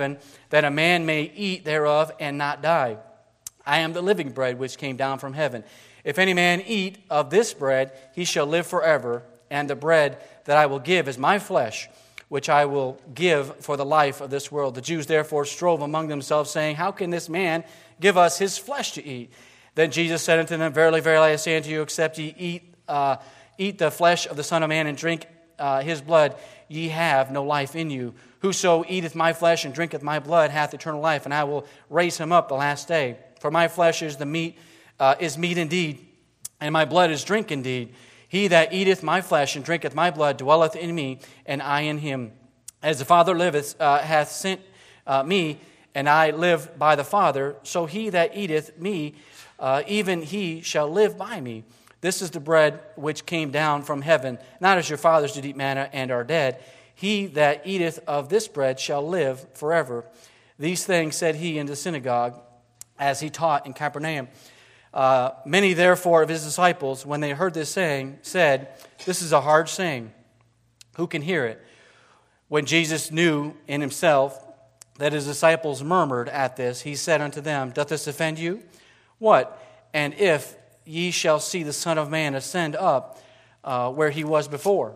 that a man may eat thereof and not die. I am the living bread which came down from heaven. If any man eat of this bread, he shall live forever. And the bread that I will give is my flesh, which I will give for the life of this world. The Jews therefore strove among themselves, saying, How can this man give us his flesh to eat? Then Jesus said unto them, Verily, verily, I say unto you, except ye eat the flesh of the Son of Man and drink his blood, ye have no life in you. Whoso eateth my flesh and drinketh my blood hath eternal life, and I will raise him up the last day. For my flesh is meat indeed, and my blood is drink indeed. He that eateth my flesh and drinketh my blood dwelleth in me, and I in him. As the Father liveth, hath sent me, and I live by the Father, so he that eateth me, even he shall live by me. This is the bread which came down from heaven, not as your fathers did eat manna and are dead. He that eateth of this bread shall live forever. These things said he in the synagogue, as he taught in Capernaum. Many therefore of his disciples, when they heard this saying, said, This is a hard saying. Who can hear it? When Jesus knew in himself that his disciples murmured at this, he said unto them, Doth this offend you? What? And if ye shall see the Son of Man ascend up where he was before.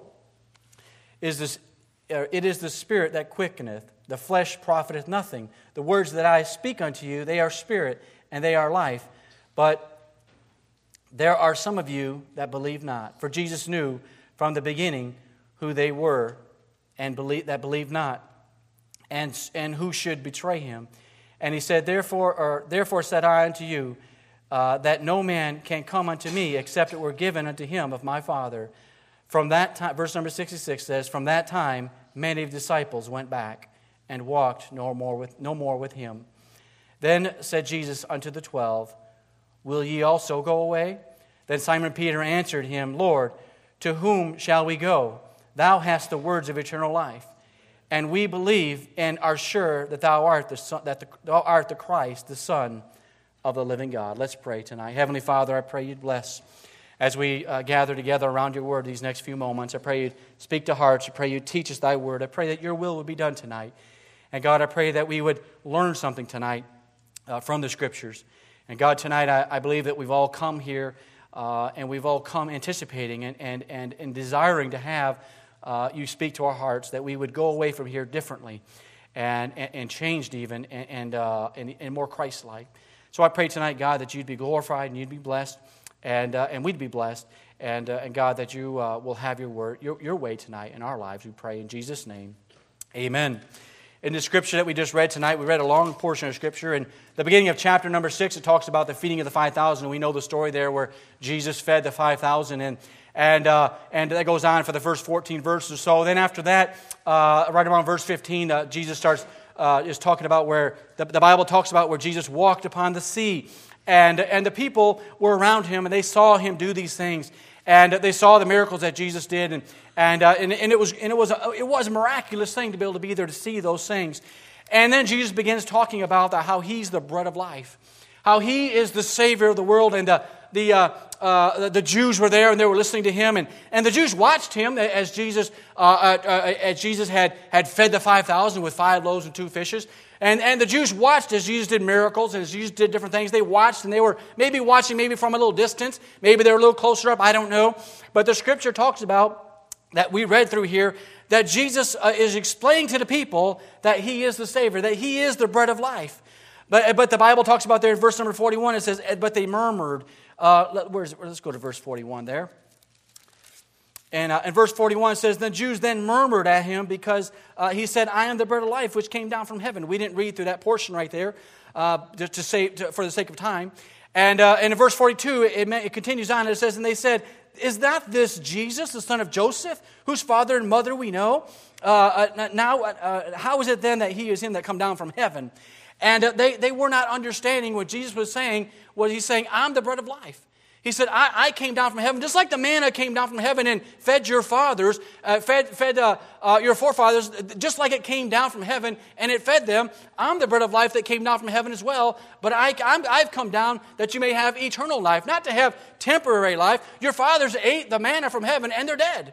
It is the Spirit that quickeneth, the flesh profiteth nothing. The words that I speak unto you, they are spirit, and they are life. But there are some of you that believe not. For Jesus knew from the beginning who they were and that believed not, and who should betray him. And he said, Therefore said I unto you, that no man can come unto me except it were given unto him of my Father. From that time, verse number 66 says, From that time many of the disciples went back and walked no more with him. Then said Jesus unto the 12, Will ye also go away? Then Simon Peter answered him, Lord, to whom shall we go? Thou hast the words of eternal life. And we believe and are sure that thou art the Christ, the Son of the living God. Let's pray tonight. Heavenly Father, I pray you'd bless as we gather together around your word these next few moments. I pray you'd speak to hearts. I pray you'd teach us thy word. I pray that your will would be done tonight. And God, I pray that we would learn something tonight from the Scriptures. And God, tonight I believe that we've all come here and we've all come anticipating and desiring to have you speak to our hearts, that we would go away from here differently and changed even and more Christ-like. So I pray tonight, God, that you'd be glorified and you'd be blessed, and we'd be blessed, and God, that you will have your word, your way tonight in our lives. We pray in Jesus' name, amen. In the scripture that we just read tonight, we read a long portion of scripture. In the beginning of chapter number 6, it talks about the feeding of the 5,000. We know the story there where Jesus fed the 5,000, and that goes on for the first 14 verses or so. Then after that, right around verse 15, Jesus starts is talking about where the Bible talks about where Jesus walked upon the sea, and the people were around him, and they saw him do these things, and they saw the miracles that Jesus did, and it was a miraculous thing to be able to be there to see those things. And then Jesus begins talking about how he's the bread of life, how he is the Savior of the world, and the Jews were there and they were listening to him, and the Jews watched him as Jesus had fed the 5,000 with 5 loaves and 2 fishes. And the Jews watched as Jesus did miracles and as Jesus did different things. They watched, and they were maybe watching from a little distance. Maybe they were a little closer up, I don't know. But the Scripture talks about, that we read through here, that Jesus is explaining to the people that he is the Savior, that he is the bread of life. But the Bible talks about there in verse number 41, it says, but they murmured. Let's go to verse 41 there. And in verse 41 it says, the Jews then murmured at him because he said, I am the bread of life which came down from heaven. We didn't read through that portion right there for the sake of time. And in verse 42 it continues on. It says, and they said, is not this Jesus, the son of Joseph, whose father and mother we know? How is it then that he is him that come down from heaven? And they were not understanding what Jesus was saying. Was he saying, I'm the bread of life? He said, I came down from heaven, just like the manna came down from heaven and fed your fathers, fed your forefathers, just like it came down from heaven and it fed them. I'm the bread of life that came down from heaven as well, but I've come down that you may have eternal life, not to have temporary life. Your fathers ate the manna from heaven and they're dead.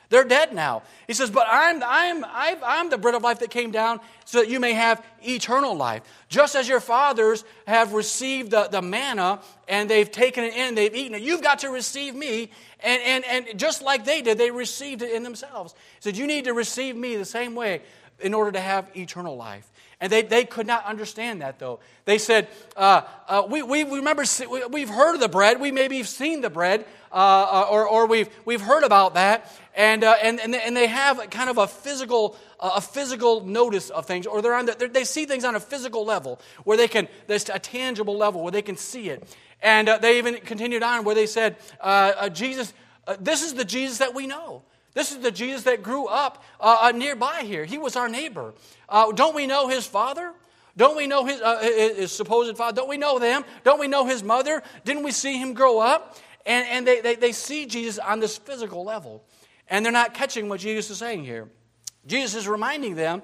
They're dead now. He says, but I'm the bread of life that came down so that you may have eternal life. Just as your fathers have received the manna and they've taken it in, they've eaten it, you've got to receive me. And just like they did, they received it in themselves. He said, you need to receive me the same way in order to have eternal life. And they could not understand that, though. They said, we remember, we've heard of the bread. We maybe have seen the bread, or we've heard about that. And they have kind of a physical notice of things, or they see things on a physical level, where there's a tangible level, where they can see it. And they even continued on where they said, Jesus, this is the Jesus that we know. This is the Jesus that grew up nearby here. He was our neighbor. Don't we know his father? Don't we know his supposed father? Don't we know them? Don't we know his mother? Didn't we see him grow up? And they see Jesus on this physical level. And they're not catching what Jesus is saying here. Jesus is reminding them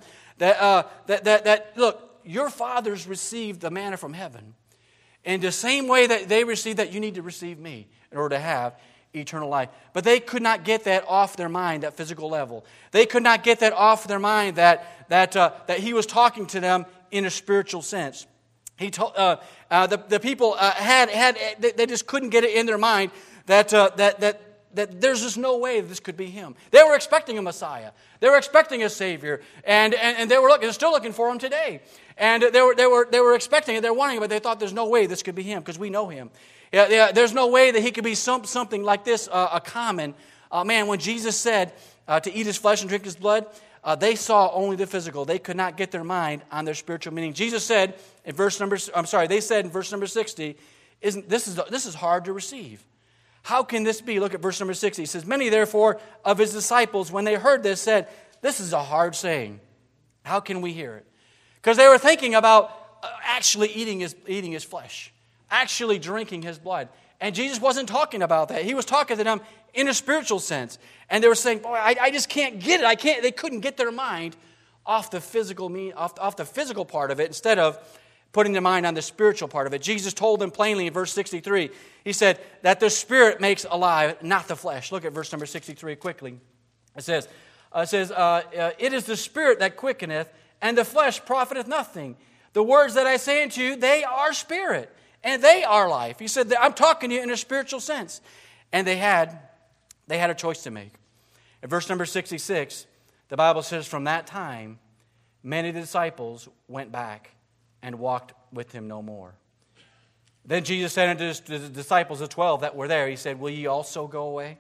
that look, your fathers received the manna from heaven. In the same way that they received that, you need to receive me in order to have eternal life. But they could not get that off their mind, that physical level. They could not get that off their mind that he was talking to them in a spiritual sense. He told the people they just couldn't get it in their mind that there's just no way this could be him. They were expecting a Messiah. They were expecting a Savior, and they're still looking for him today. And they were expecting it, they're wanting it, but they thought there's no way this could be him because we know him. Yeah, there's no way that he could be something like this, a common man. When Jesus said to eat his flesh and drink his blood, they saw only the physical. They could not get their mind on their spiritual meaning. Jesus said in they said in verse number 60, this is hard to receive. How can this be? Look at verse number 60. He says, many therefore of his disciples, when they heard this, said, this is a hard saying. How can we hear it? Because they were thinking about actually eating his flesh, actually drinking his blood. And Jesus wasn't talking about that. He was talking to them in a spiritual sense. And they were saying, boy, I just can't get it. They couldn't get their mind off the physical off the physical part of it instead of putting their mind on the spiritual part of it. Jesus told them plainly in verse 63, he said that the Spirit makes alive, not the flesh. Look at verse number 63 quickly. It says, it is the Spirit that quickeneth, and the flesh profiteth nothing. The words that I say unto you, they are spirit, and they are life. He said, I'm talking to you in a spiritual sense. And they had a choice to make. In verse number 66, the Bible says, from that time, many of the disciples went back and walked with him no more. Then Jesus said unto the disciples, the 12 that were there, he said, will ye also go away?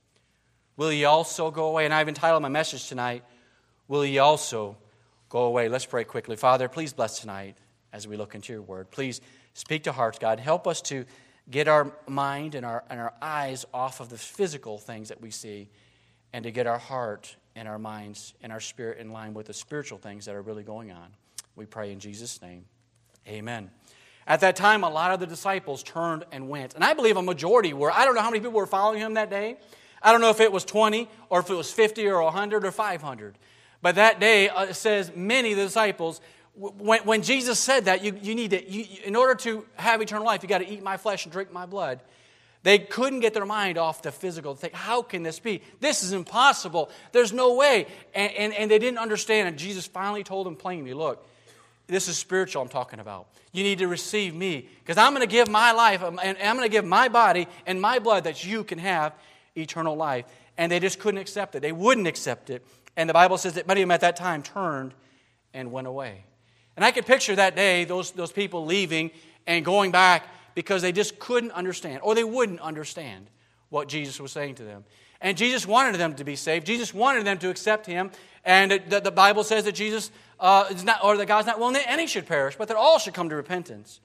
Will ye also go away? And I've entitled my message tonight, will ye also go away? Let's pray quickly. Father, please bless tonight as we look into your word. Please speak to hearts, God. Help us to get our mind and our eyes off of the physical things that we see and to get our heart and our minds and our spirit in line with the spiritual things that are really going on. We pray in Jesus' name. Amen. At that time, a lot of the disciples turned and went. And I believe a majority were. I don't know how many people were following him that day. I don't know if it was 20 or if it was 50 or 100 or 500. But that day, it says many of the disciples, when Jesus said that, you need to, in order to have eternal life, you got to eat my flesh and drink my blood. They couldn't get their mind off the physical. Think, how can this be? This is impossible. There's no way. And they didn't understand. And Jesus finally told them plainly, look, this is spiritual I'm talking about. You need to receive me. Because I'm going to give my life and I'm going to give my body and my blood that you can have eternal life. And they just couldn't accept it. They wouldn't accept it. And the Bible says that many of them at that time turned and went away. And I could picture that day, those people leaving and going back because they just couldn't understand, or they wouldn't understand what Jesus was saying to them. And Jesus wanted them to be saved. Jesus wanted them to accept him. And the Bible says that Jesus is not, or that God's not willing that any should perish, but that all should come to repentance.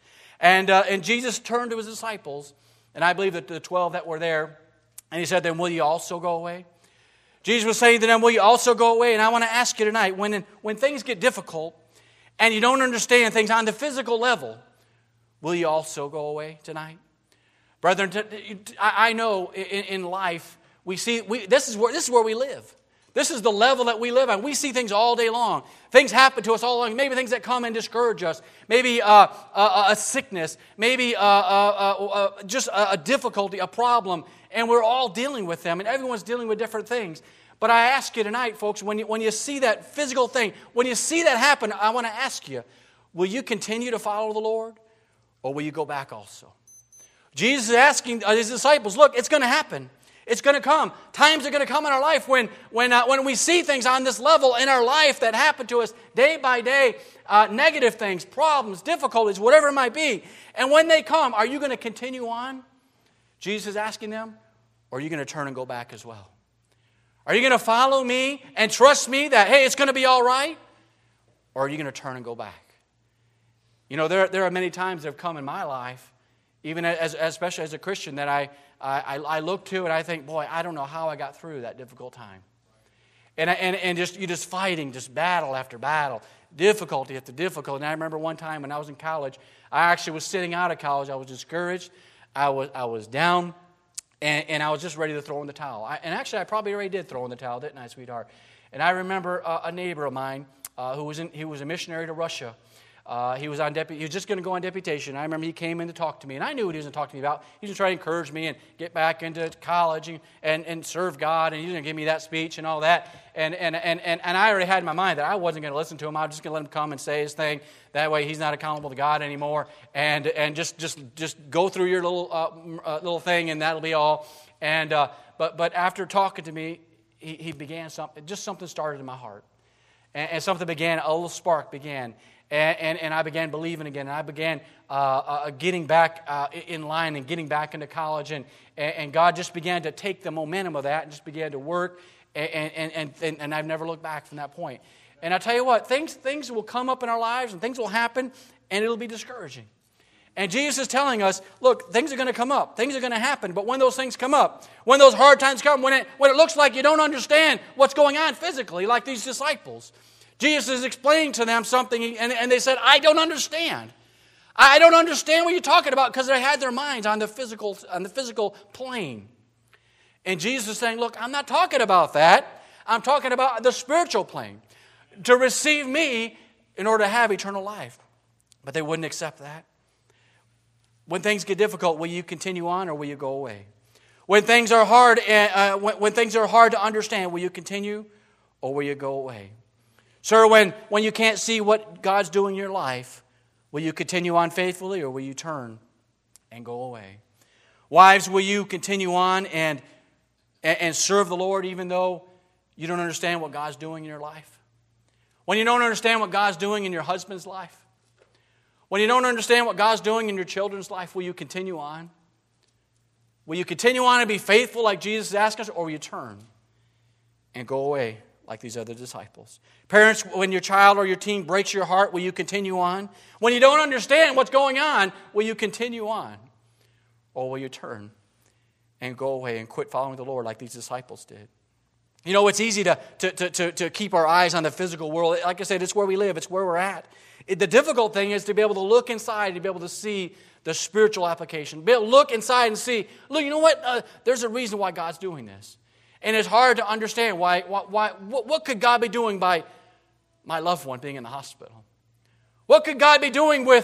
And Jesus turned to his disciples, and I believe that the 12 that were there, and he said, then will you also go away? Jesus was saying to them, will you also go away? And I want to ask you tonight, when things get difficult and you don't understand things on the physical level, will you also go away tonight? Brethren, I know in life, this is where we live. This is the level that we live on. We see things all day long. Things happen to us all along. Maybe things that come and discourage us. Maybe a sickness. Maybe just a difficulty, a problem. And we're all dealing with them. And everyone's dealing with different things. But I ask you tonight, folks, when you see that physical thing, when you see that happen, I want to ask you, will you continue to follow the Lord, or will you go back also? Jesus is asking his disciples, look, it's going to happen. It's going to come. Times are going to come in our life when we see things on this level in our life that happen to us day by day, negative things, problems, difficulties, whatever it might be. And when they come, are you going to continue on? Jesus is asking them, or are you going to turn and go back as well? Are you going to follow me and trust me that, hey, it's going to be all right? Or are you going to turn and go back? You know, there are many times that have come in my life, even especially as a Christian, that I look to and I think, boy, I don't know how I got through that difficult time. And you're just fighting, just battle after battle, difficulty after difficulty. And I remember one time when I was in college, I actually was sitting out of college. I was discouraged. I was down, and I was just ready to throw in the towel. And actually, I probably already did throw in the towel, didn't I, sweetheart? And I remember a neighbor of mine he was a missionary to Russia. He was just going to go on deputation. I remember he came in to talk to me, and I knew what he was going to talk to me about. He was going to try to encourage me and get back into college and serve God, and he was going to give me that speech and all that. And I already had in my mind that I wasn't going to listen to him. I was just going to let him come and say his thing. That way, he's not accountable to God anymore. And just go through your little thing, and that'll be all. And but after talking to me, he began something. Just something started in my heart, and something began. A little spark began. And I began believing again, and I began getting back in line and getting back into college, and God just began to take the momentum of that and just began to work, and I've never looked back from that point. And I tell you what, things will come up in our lives, and things will happen, and it'll be discouraging. And Jesus is telling us, look, things are going to come up, things are going to happen, but when those things come up, when those hard times come, when it looks like you don't understand what's going on physically, like these disciples, Jesus is explaining to them something, and they said, I don't understand. I don't understand what you're talking about, because they had their minds on the physical plane. And Jesus is saying, look, I'm not talking about that. I'm talking about the spiritual plane. To receive me in order to have eternal life. But they wouldn't accept that. When things get difficult, will you continue on or will you go away? When things are hard, when things are hard to understand, will you continue or will you go away? Sir, when you can't see what God's doing in your life, will you continue on faithfully or will you turn and go away? Wives, will you continue on and serve the Lord even though you don't understand what God's doing in your life? When you don't understand what God's doing in your husband's life? When you don't understand what God's doing in your children's life, will you continue on? Will you continue on and be faithful like Jesus is asking us, or will you turn and go away like these other disciples? Parents, when your child or your teen breaks your heart, will you continue on? When you don't understand what's going on, will you continue on? Or will you turn and go away and quit following the Lord like these disciples did? You know, it's easy to keep our eyes on the physical world. Like I said, it's where we live. It's where we're at. The difficult thing is to be able to look inside, to be able to see the spiritual application. Be able to look inside and see, look, you know what? There's a reason why God's doing this. And it's hard to understand what could God be doing by my loved one being in the hospital? What could God be doing with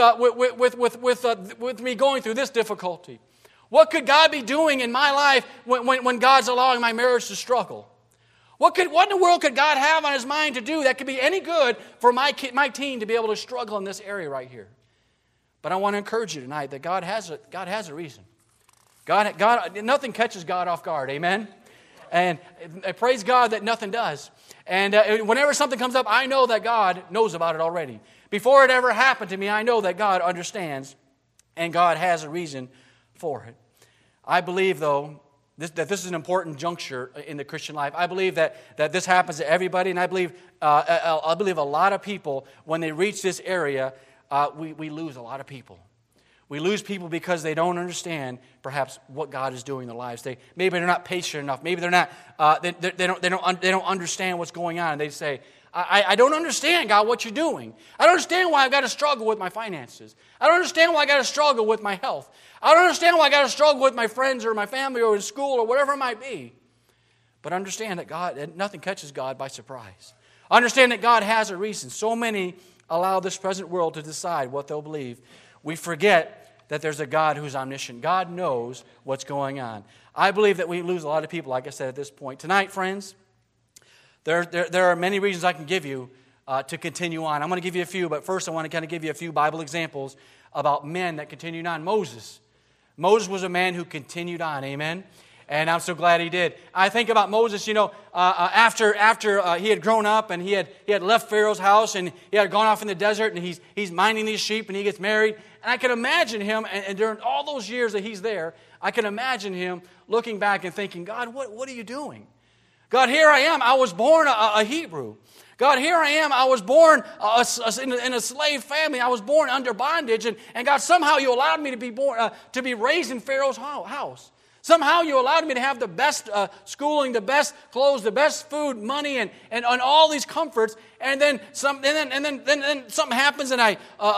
me going through this difficulty? What could God be doing in my life when God's allowing my marriage to struggle? What in the world could God have on His mind to do that could be any good for my teen to be able to struggle in this area right here? But I want to encourage you tonight that God has a reason. God, nothing catches God off guard. Amen. And praise God that nothing does. And whenever something comes up, I know that God knows about it already. Before it ever happened to me, I know that God understands and God has a reason for it. I believe, though, that this is an important juncture in the Christian life. I believe that this happens to everybody, and I believe a lot of people, when they reach this area, we lose a lot of people. We lose people because they don't understand, perhaps, what God is doing in their lives. Maybe they're not patient enough. Maybe they're not. They don't understand what's going on. And they say, I don't understand, God, what you're doing. I don't understand why I've got to struggle with my finances. I don't understand why I've got to struggle with my health. I don't understand why I've got to struggle with my friends or my family or in school or whatever it might be. But understand that nothing catches God by surprise. Understand that God has a reason. So many allow this present world to decide what they'll believe. We forget that there's a God who's omniscient. God knows what's going on. I believe that we lose a lot of people, like I said, at this point. Tonight, friends, there are many reasons I can give you to continue on. I'm going to give you a few, but first I want to kind of give you a few Bible examples about men that continued on. Moses was a man who continued on, amen? And I'm so glad he did. I think about Moses, after he had grown up and he had left Pharaoh's house and he had gone off in the desert and he's minding these sheep and he gets married. And I can imagine him, and during all those years that he's there, I can imagine him looking back and thinking, God, what are you doing? God, here I am. I was born a Hebrew. God, here I am. I was born in a slave family. I was born under bondage. And God, somehow you allowed me to be raised in Pharaoh's house. Somehow you allowed me to have the best schooling, the best clothes, the best food, money, and all these comforts. And then something happens, and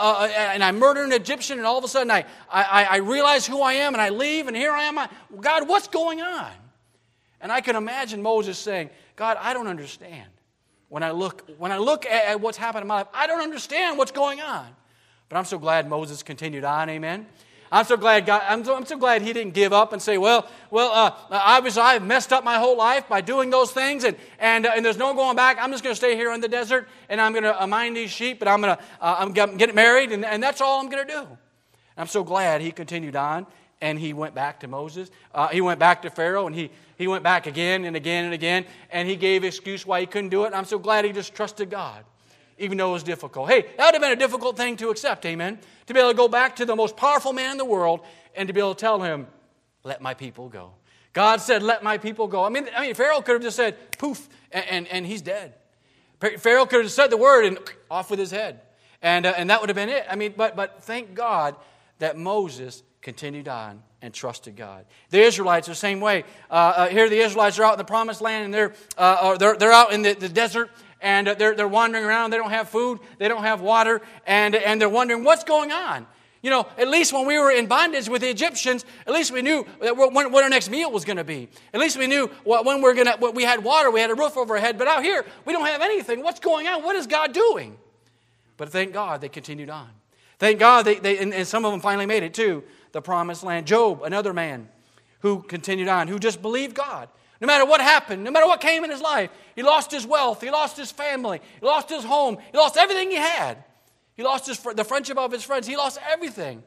I murder an Egyptian, and all of a sudden I realize who I am, and I leave, and here I am. God, what's going on? And I can imagine Moses saying, God, I don't understand. When I look at what's happened in my life, I don't understand what's going on. But I'm so glad Moses continued on, amen. I'm so glad I'm so glad he didn't give up and say, obviously I've messed up my whole life by doing those things, and there's no going back. I'm just going to stay here in the desert, and I'm going to mind these sheep, and I'm get married, and that's all I'm going to do. And I'm so glad he continued on, and he went back to Moses. He went back to Pharaoh, and he went back again and again and again, and he gave excuse why he couldn't do it. And I'm so glad he just trusted God, even though it was difficult. Hey, that would have been a difficult thing to accept, amen? To be able to go back to the most powerful man in the world and to be able to tell him, let my people go. God said, let my people go. I mean, Pharaoh could have just said, poof, and he's dead. Pharaoh could have said the word and off with his head. And that would have been it. I mean, but thank God that Moses continued on and trusted God. The Israelites are the same way. Here the Israelites are out in the promised land, and they're out in the desert, and they're wandering around. They don't have food. They don't have water. And they're wondering, what's going on? At least when we were in bondage with the Egyptians, at least we knew what our next meal was going to be. At least we knew when we had water, we had a roof over our head. But out here, we don't have anything. What's going on? What is God doing? But thank God they continued on. Thank God and some of them finally made it to the promised land. Job, another man who continued on, who just believed God. No matter what happened, no matter what came in his life, he lost his wealth, he lost his family, he lost his home, he lost everything he had. He lost the friendship of his friends. He lost everything.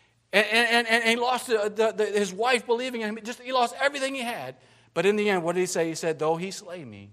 And he lost his wife believing in him. He lost everything he had. But in the end, what did he say? He said, though he slay me,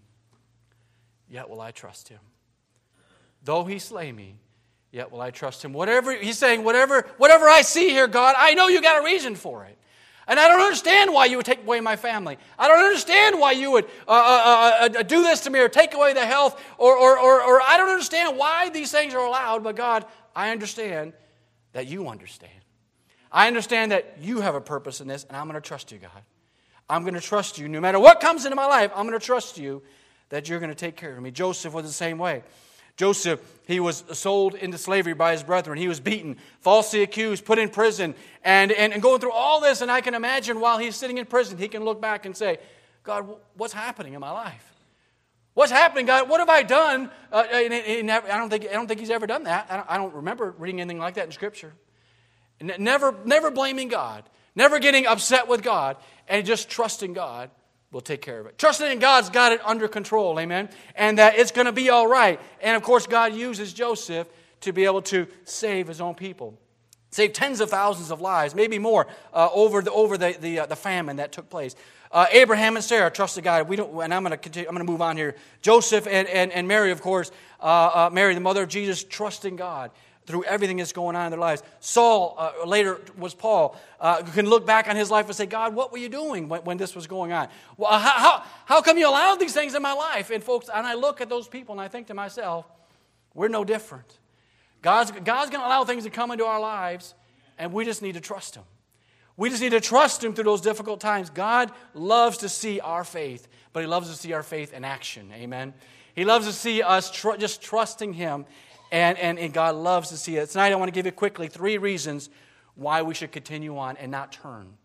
yet will I trust him. Though he slay me, yet will I trust him. He's saying, whatever I see here, God, I know you got a reason for it. And I don't understand why you would take away my family. I don't understand why you would do this to me or take away the health. Or I don't understand why these things are allowed. But God, I understand that you understand. I understand that you have a purpose in this, and I'm going to trust you, God. I'm going to trust you. No matter what comes into my life, I'm going to trust you that you're going to take care of me. Joseph was the same way. Joseph, he was sold into slavery by his brethren. He was beaten, falsely accused, put in prison, and going through all this. And I can imagine while he's sitting in prison, he can look back and say, God, what's happening in my life? What's happening, God? What have I done? I don't think he's ever done that. I don't remember reading anything like that in Scripture. Never blaming God, never getting upset with God, and just trusting God will take care of it. Trusting in God's got it under control, amen? And that it's going to be all right. And of course, God uses Joseph to be able to save his own people. Save tens of thousands of lives, maybe more, over the famine that took place. Abraham and Sarah trusted God. And I'm going to continue. I'm going to move on here. Joseph and Mary, of course, Mary, the mother of Jesus, trusting God through everything that's going on in their lives. Saul, later was Paul, can look back on his life and say, God, what were you doing when this was going on? Well, how come you allowed these things in my life? And folks, and I look at those people and I think to myself, we're no different. God's going to allow things to come into our lives, and we just need to trust Him. We just need to trust Him through those difficult times. God loves to see our faith, but He loves to see our faith in action. Amen? He loves to see us just trusting Him, and God loves to see it. Tonight I want to give you quickly 3 reasons why we should continue on and not turn.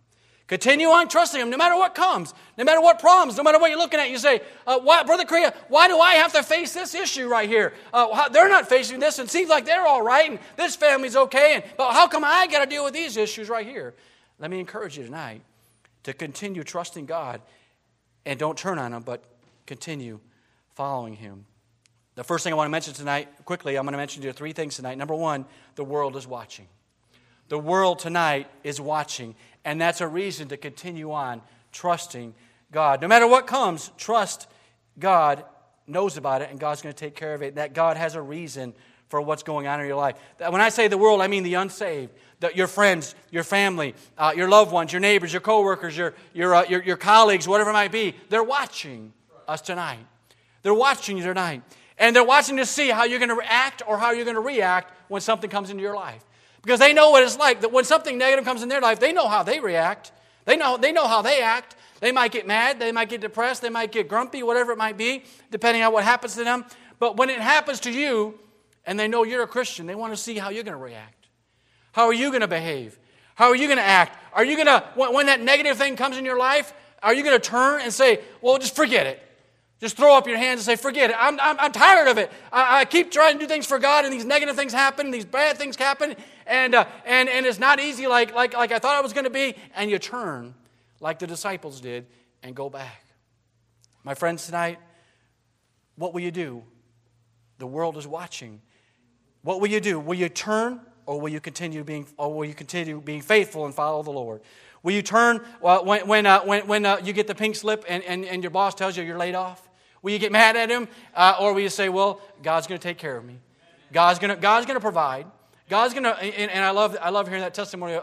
Continue on trusting Him no matter what comes, no matter what problems, no matter what you're looking at. You say, Brother Korea, why do I have to face this issue right here? They're not facing this, and it seems like they're all right, and this family's okay, but how come I got to deal with these issues right here? Let me encourage you tonight to continue trusting God, and don't turn on Him, but continue following Him. The first thing I want to mention tonight, quickly, I'm going to mention to you 3 things tonight. Number 1, the world is watching. The world tonight is watching, and that's a reason to continue on trusting God. No matter what comes, trust God knows about it, and God's going to take care of it, that God has a reason for what's going on in your life. When I say the world, I mean the unsaved, your friends, your family, your loved ones, your neighbors, your coworkers, your colleagues, whatever it might be. They're watching us tonight. They're watching you tonight. And they're watching to see how you're going to act or how you're going to react when something comes into your life. Because they know what it's like, that when something negative comes in their life, they know how they react. They know how they act. They might get mad, they might get depressed, they might get grumpy, whatever it might be, depending on what happens to them. But when it happens to you, and they know you're a Christian, they want to see how you're going to react. How are you going to behave? How are you going to act? Are you going to, when that negative thing comes in your life, are you going to turn and say, well, just forget it? Just throw up your hands and say, forget it. I'm tired of it. I keep trying to do things for God, and these negative things happen, and these bad things happen, and it's not easy like I thought it was going to be, and you turn like the disciples did and go back. My friends, tonight, what will you do? The world is watching. What will you do? Will you turn, or will you continue being faithful and follow the Lord? Will you turn when you get the pink slip and your boss tells you you're laid off? Will you get mad at him, or will you say, "Well, God's going to take care of me. God's going to provide. God's going to." And I love hearing that testimony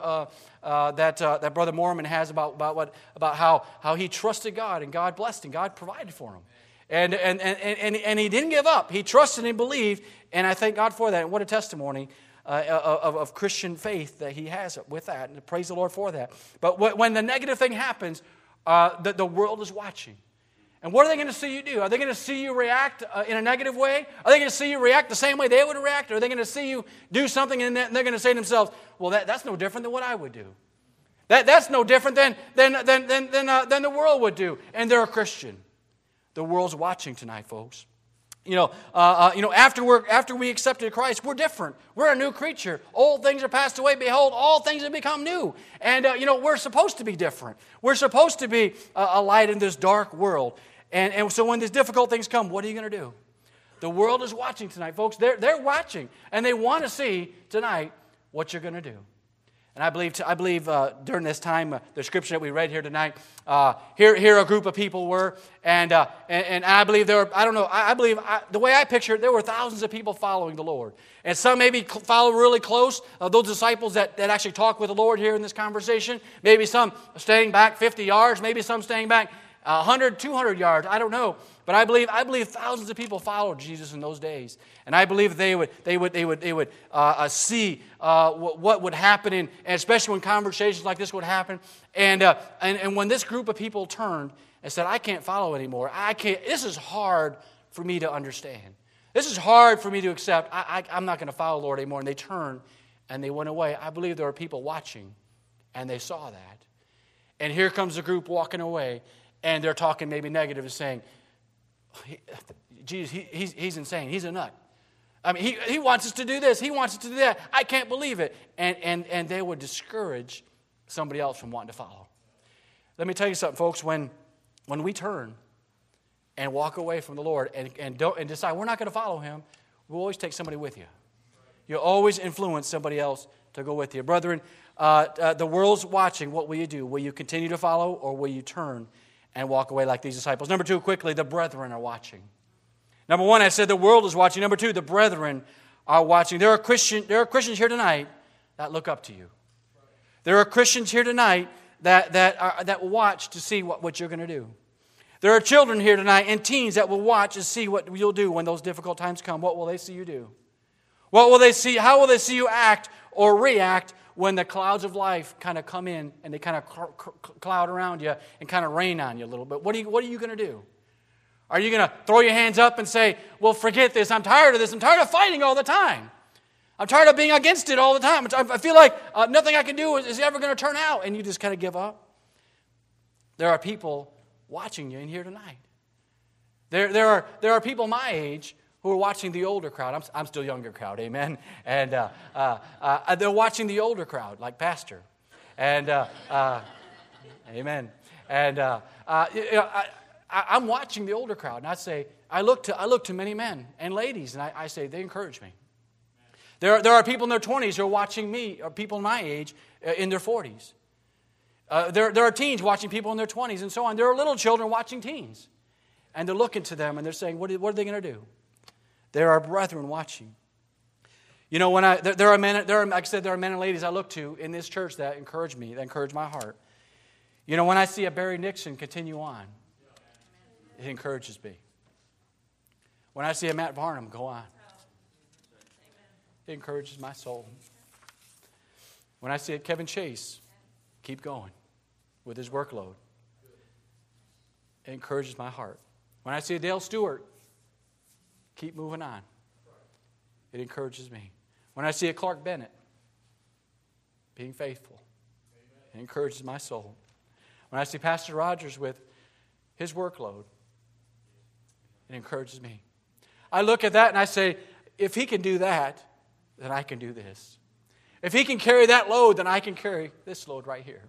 that Brother Mormon has about how he trusted God and God blessed him. God provided for him, and he didn't give up. He trusted and believed, and I thank God for that. And what a testimony of Christian faith that he has with that, and praise the Lord for that. But when the negative thing happens, the world is watching. And what are they going to see you do? Are they going to see you react in a negative way? Are they going to see you react the same way they would react? Or are they going to see you do something and they're going to say to themselves, well, that's no different than what I would do. That's no different than the world would do. And they're a Christian. The world's watching tonight, folks. After we accepted Christ, we're different. We're a new creature. Old things are passed away. Behold, all things have become new. And, we're supposed to be different. We're supposed to be a light in this dark world. And so when these difficult things come, what are you going to do? The world is watching tonight, folks. They're watching. And they want to see tonight what you're going to do. And I believe during this time, the scripture that we read here tonight, here a group of people were, and I believe there were, the way I picture it, there were thousands of people following the Lord. And some maybe follow really close, those disciples that actually talk with the Lord here in this conversation. Maybe some staying back 50 yards, maybe some staying back 100, 200 yards, I don't know. But I believe thousands of people followed Jesus in those days, and I believe they would see what would happen, and especially when conversations like this would happen. And when this group of people turned and said, "I can't follow anymore. I can't. This is hard for me to understand. This is hard for me to accept. I'm not going to follow the Lord anymore." And they turned and they went away. I believe there were people watching, and they saw that. And here comes a group walking away, and they're talking maybe negative and saying, Jesus, he's insane. He's a nut. I mean, he wants us to do this. He wants us to do that. I can't believe it. And they would discourage somebody else from wanting to follow. Let me tell you something, folks. When we turn and walk away from the Lord and decide we're not going to follow Him, we'll always take somebody with you. You'll always influence somebody else to go with you. Brethren, the world's watching. What will you do? Will you continue to follow, or will you turn and walk away like these disciples? Number 2, quickly, the brethren are watching. Number 1, I said the world is watching. Number 2, the brethren are watching. There are Christians here tonight that look up to you. There are Christians here tonight that watch to see what you're going to do. There are children here tonight and teens that will watch and see what you'll do when those difficult times come. What will they see you do? What will they see? How will they see you act or react when the clouds of life kind of come in and they kind of cloud around you and kind of rain on you a little bit? What are you going to do? Are you going to throw your hands up and say, well, forget this. I'm tired of this. I'm tired of fighting all the time. I'm tired of being against it all the time. I feel like nothing I can do is ever going to turn out. And you just kind of give up. there are people watching you in here tonight. There are people my age who are watching the older crowd. I'm still younger crowd, amen. And they're watching the older crowd, like Pastor. And amen. And I'm watching the older crowd, and I look to many men and ladies, and I say they encourage me. There are people in their 20s who are watching me, or people my age in their 40s. There are teens watching people in their 20s and so on. There are little children watching teens. And they're looking to them and they're saying, what are they going to do? There are brethren watching. You know, there are men and ladies I look to in this church that encourage me, that encourage my heart. You know, when I see a Barry Nixon continue on, it encourages me. When I see a Matt Varnum go on, it encourages my soul. When I see a Kevin Chase keep going with his workload, it encourages my heart. When I see a Dale Stewart keep moving on, it encourages me. When I see a Clark Bennett being faithful, it encourages my soul. When I see Pastor Rogers with his workload, it encourages me. I look at that and I say, if he can do that, then I can do this. If he can carry that load, then I can carry this load right here.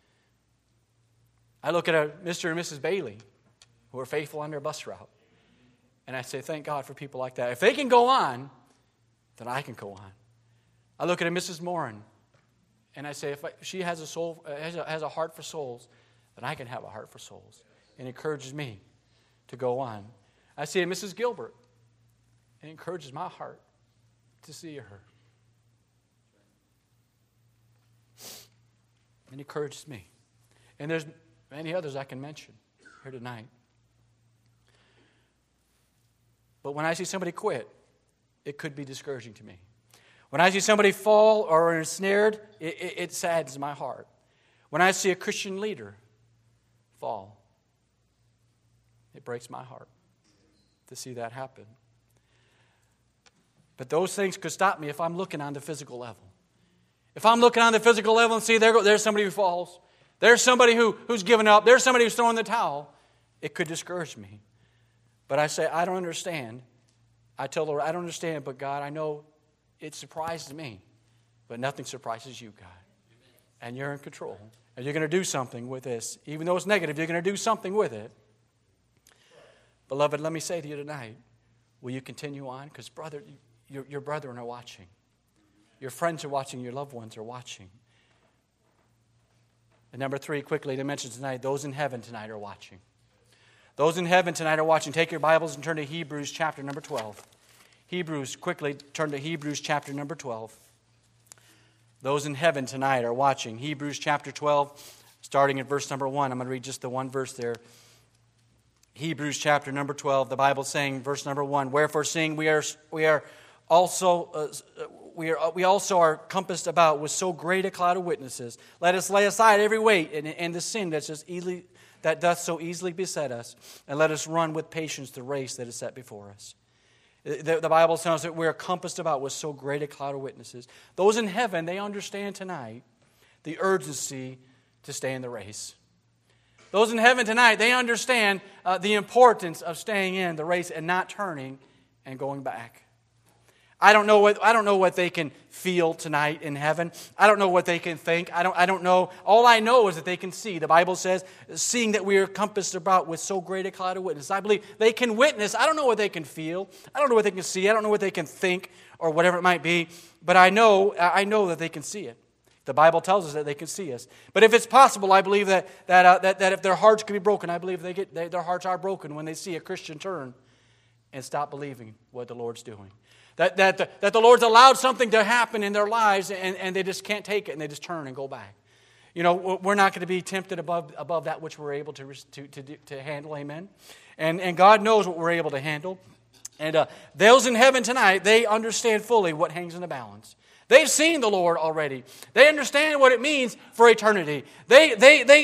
I look at a Mr. and Mrs. Bailey who are faithful on their bus route. And I say, thank God for people like that. If they can go on, then I can go on. I look at a Mrs. Morin, and I say, if she has a soul, has a heart for souls, then I can have a heart for souls. It encourages me to go on. I see a Mrs. Gilbert. It encourages my heart to see her. It encourages me. And there's many others I can mention here tonight. But when I see somebody quit, it could be discouraging to me. When I see somebody fall or ensnared, it saddens my heart. When I see a Christian leader fall, it breaks my heart to see that happen. But those things could stop me if I'm looking on the physical level. If I'm looking on the physical level and see there's somebody who falls, there's somebody who's given up, there's somebody who's throwing the towel, it could discourage me. But I say, I don't understand. I tell the Lord, I don't understand, but God, I know it surprises me. But nothing surprises you, God. And you're in control. And you're going to do something with this. Even though it's negative, you're going to do something with it. Beloved, let me say to you tonight, will you continue on? Because, brother, your brethren are watching. Your friends are watching. Your loved ones are watching. And number 3, quickly to mention tonight, those in heaven tonight are watching. Those in heaven tonight are watching. Take your Bibles and turn to Hebrews chapter number 12. Hebrews, quickly turn to Hebrews chapter number 12. Those in heaven tonight are watching. Hebrews chapter 12, starting at verse number 1. I'm going to read just the one verse there. Hebrews chapter number 12, the Bible saying, verse number 1, wherefore seeing we also are compassed about with so great a cloud of witnesses, let us lay aside every weight and the sin that doth so easily beset us, and let us run with patience the race that is set before us. The Bible tells us that we are compassed about with so great a cloud of witnesses. Those in heaven, they understand tonight the urgency to stay in the race. Those in heaven tonight, they understand the importance of staying in the race and not turning and going back. I don't know what they can feel tonight in heaven. I don't know what they can think. I don't know. All I know is that they can see. The Bible says, seeing that we are compassed about with so great a cloud of witnesses. I believe they can witness. I don't know what they can feel. I don't know what they can see. I don't know what they can think or whatever it might be. But I know that they can see it. The Bible tells us that they can see us. But if it's possible, I believe that if their hearts can be broken, I believe their hearts are broken when they see a Christian turn and stop believing what the Lord's doing. That the Lord's allowed something to happen in their lives and they just can't take it and they just turn and go back. You know, we're not going to be tempted above that which we're able to handle, amen? And God knows what we're able to handle. And those in heaven tonight, they understand fully what hangs in the balance. They've seen the Lord already. They understand what it means for eternity. They've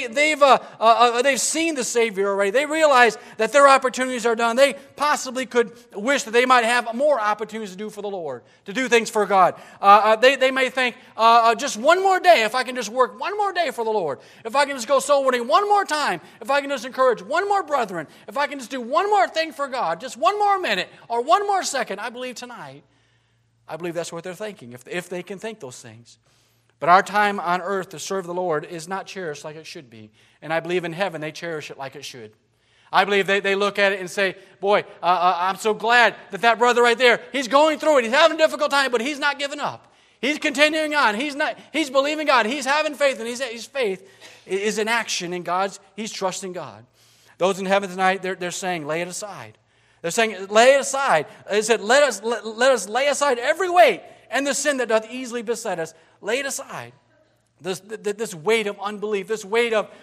seen the Savior already. They realize that their opportunities are done. They possibly could wish that they might have more opportunities to do for the Lord, to do things for God. They may think, just one more day, if I can just work one more day for the Lord, if I can just go soul winning one more time, if I can just encourage one more brethren, if I can just do one more thing for God, just one more minute or one more second, I believe tonight, I believe that's what they're thinking, if they can think those things. But our time on earth to serve the Lord is not cherished like it should be. And I believe in heaven they cherish it like it should. I believe they look at it and say, boy, I'm so glad that brother right there, he's going through it. He's having a difficult time, but he's not giving up. He's continuing on. He's believing God. He's having faith, and his faith is in action in God's. He's trusting God. Those in heaven tonight, they're saying, lay it aside. They're saying, lay it aside. They said, let us lay aside every weight and the sin that doth easily beset us. Lay it aside. This weight of unbelief, this weight of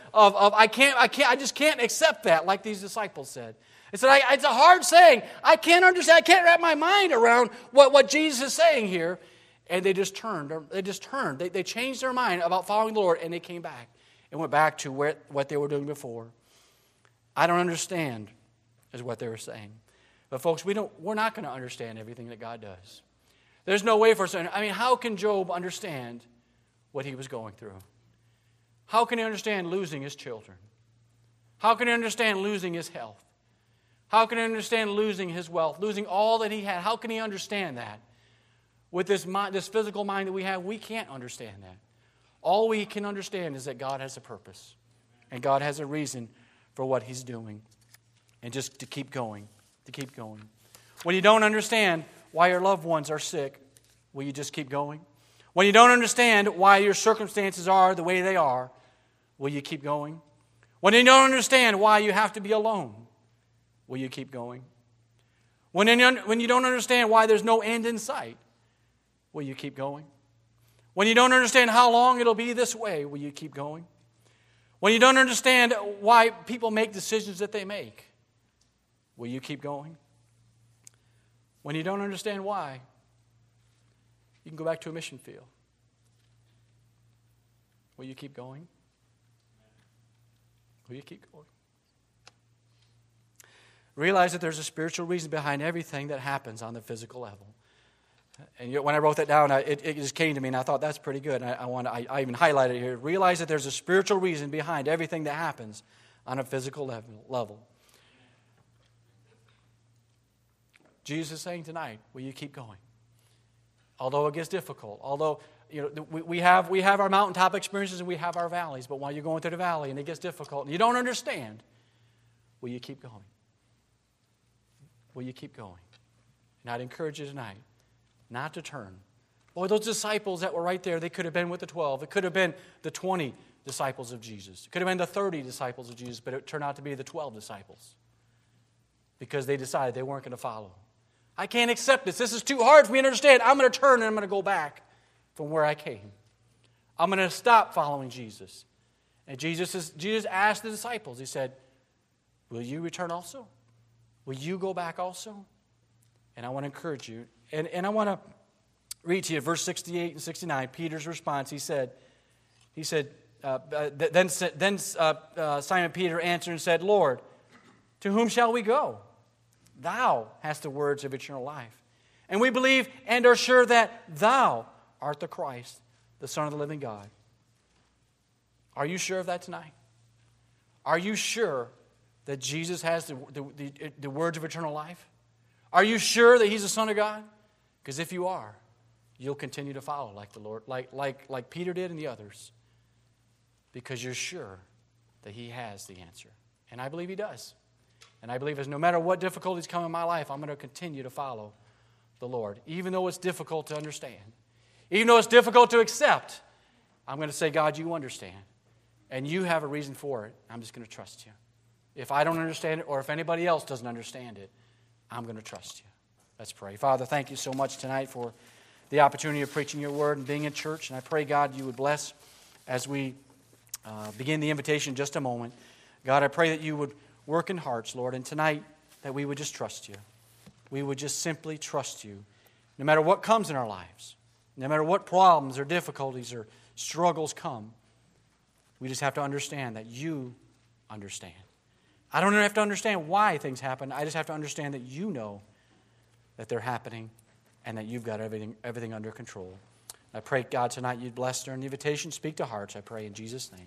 I just can't accept that, like these disciples said. They said, it's a hard saying. I can't understand. I can't wrap my mind around what Jesus is saying here. And they just turned. They changed their mind about following the Lord, and they came back and went back to what they were doing before. I don't understand, is what they were saying. But folks, we're not going to understand everything that God does. There's no way for us to. How can Job understand what he was going through? How can he understand losing his children? How can he understand losing his health? How can he understand losing his wealth, losing all that he had? How can he understand that? With this physical mind that we have, we can't understand that. All we can understand is that God has a purpose, and God has a reason for what he's doing, and just to keep going. To keep going. When you don't understand why your loved ones are sick, will you just keep going? When you don't understand why your circumstances are the way they are, will you keep going? When you don't understand why you have to be alone, will you keep going? When you don't understand why there's no end in sight, will you keep going? When you don't understand how long it'll be this way, will you keep going? When you don't understand why people make decisions that they make, will you keep going? When you don't understand why, you can go back to a mission field. Will you keep going? Will you keep going? Realize that there's a spiritual reason behind everything that happens on the physical level. And when I wrote that down, it just came to me, and I thought that's pretty good. I even highlighted it here. Realize that there's a spiritual reason behind everything that happens on a physical level. Jesus is saying tonight, will you keep going? Although it gets difficult, although we have our mountaintop experiences and we have our valleys, but while you're going through the valley and it gets difficult and you don't understand, will you keep going? Will you keep going? And I'd encourage you tonight not to turn. Boy, those disciples that were right there, they could have been with the 12. It could have been the 20 disciples of Jesus. It could have been the 30 disciples of Jesus, but it turned out to be the 12 disciples because they decided they weren't going to follow. I can't accept this. This is too hard for me to understand. I'm going to turn and I'm going to go back from where I came. I'm going to stop following Jesus. And Jesus asked the disciples, he said, will you return also? Will you go back also? And I want to encourage you. And I want to read to you verse 68 and 69, Peter's response. He said, then Simon Peter answered and said, Lord, to whom shall we go? Thou hast the words of eternal life. And we believe and are sure that thou art the Christ, the Son of the living God. Are you sure of that tonight? Are you sure that Jesus has the words of eternal life? Are you sure that he's the Son of God? Because if you are, you'll continue to follow like the Lord, like Peter did and the others. Because you're sure that he has the answer. And I believe he does. And I believe no matter what difficulties come in my life, I'm going to continue to follow the Lord. Even though it's difficult to understand. Even though it's difficult to accept, I'm going to say, God, you understand. And you have a reason for it. I'm just going to trust you. If I don't understand it, or if anybody else doesn't understand it, I'm going to trust you. Let's pray. Father, thank you so much tonight for the opportunity of preaching your word and being in church. And I pray, God, you would bless as we begin the invitation in just a moment. God, I pray that you would work in hearts, Lord, and tonight that we would just trust you. we would just simply trust you, no matter what comes in our lives, no matter what problems or difficulties or struggles come. We just have to understand that you understand. I don't even have to understand why things happen. I just have to understand that you know that they're happening and that you've got everything under control. I pray, God, tonight you'd bless during the invitation. Speak to hearts, I pray in Jesus' name.